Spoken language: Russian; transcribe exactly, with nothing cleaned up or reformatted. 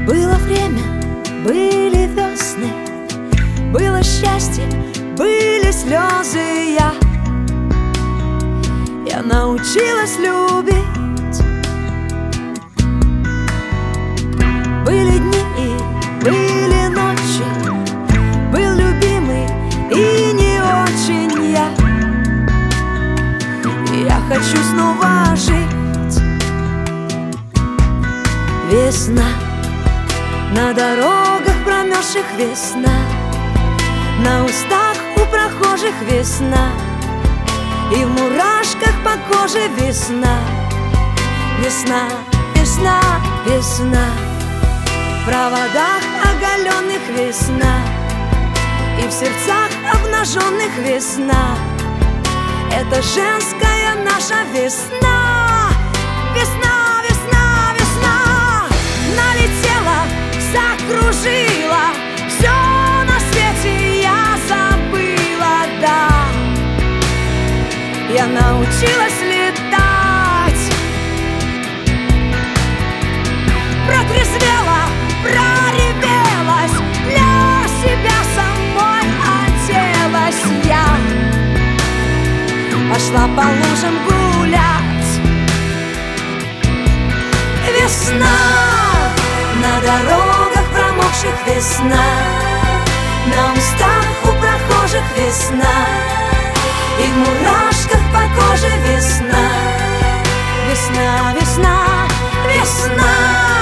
Было время, были весны, было счастье, были слезы. Я, я научилась любить. Были дни и были ночи, был любимый и не очень я. Я хочу снова жить. Весна, на дорогах промерзших весна, на устах у прохожих весна, и в мурашках по коже весна. Весна, весна, весна, в проводах оголенных весна, и в сердцах обнаженных весна. Это женская наша весна. Весна, весна, весна, налетела, закружила, все на свете я забыла, да. Я научилась летать, протрезвела, проревелась, для себя самой оделась я. Пошла по лужам гулять. Весна, на дорогах промокших весна, на устах у прохожих весна, и в мурашках по коже весна. Весна, весна, весна.